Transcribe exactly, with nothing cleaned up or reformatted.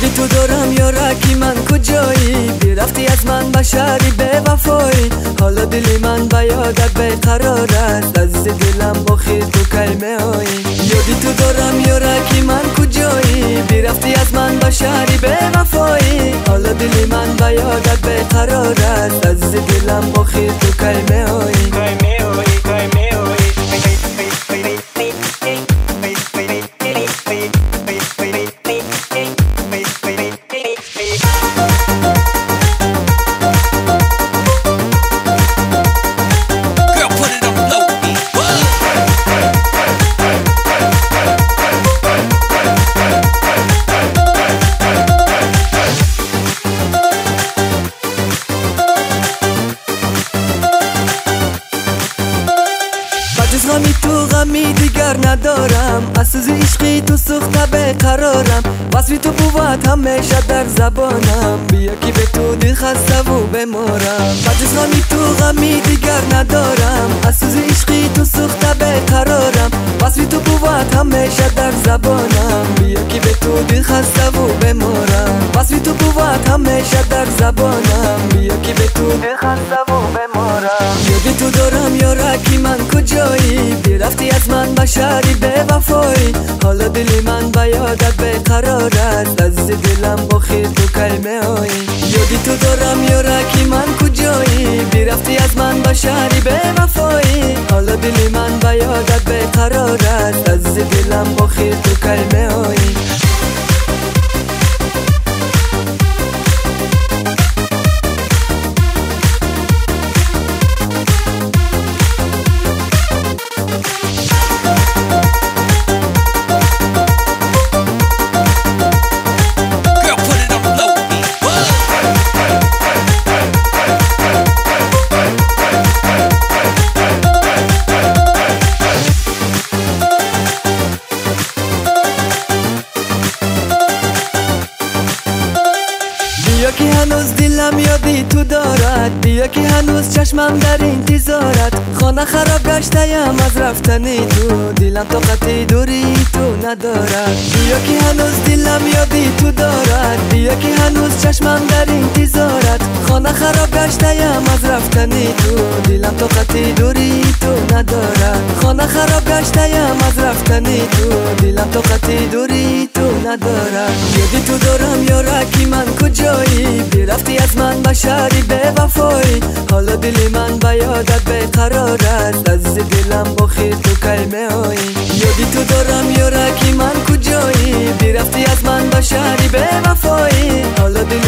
یادی تو دارم یارکی من کجایی، بی رفتی از من بشری به وفایی. حالا دلی من به یادت بیقرار است، عزیز دلم بخیر تو کلمه هایی. یادی تو دارم یارکی من کجایی، بی رفتی از من بشری به وفایی. حالا دلی من به یادت بیقرار است، عزیز دلم بخیر تو کلمه هایی. غمی تو غمی دیگر ندارم، از سوز عشقی تو سوخته بیقرارم. وصفی تو بود همیشه در زبانم، بیا که به تو دل خسته و بمارم. بجز غمی تو غمی دیگر ندارم، از سوز عشقی تو سوخته بیقرارم. وصفی تو بود همیشه در زبانم، بیا که به تو دل خسته و بمارم. وصفی تو بود همیشه در زبانم، بیا که به تو دل خسته و بمارم. یادی تو دارم یارکی من کجایی، بی رفتی از من بشری به وفایی. حالا دلی من به یادت بیقرار است، عزیز دلم بخیر تو کلمه هایی. یادی تو دارم یارکی من کجایی، بی رفتی از من بشری به وفایی. حالا دلی من به یادت بیقرار است، عزیز دلم بخیر تو کلمه هایی. بیا که هنوز دلم یادی تو دارد، بیا که هنوز چشمم در انتظارت. خانه خراب گشتم از رفتنی تو، دلم طاقت دوری تو ندارد. بیا که هنوز دلم یادی تو دارد، بیا که هنوز چشمم در انتظارت. خانه خراب گشتم از رفتنی تو، دلم طاقت دوری تو ندارد. خانه خراب گشتم از رفتنی تو، دلم طاقت دوری تو ندارد. یادی تو دارم یارکی من کجایی، بی رفتی از من بشری به وفایی. حالا دلی من به یادت بیقرار است، عزیز دلم بخیر تو کلمه هایی. یادی تو دارم یارکی من کجایی، بی رفتی از من بشری به وفایی. حالا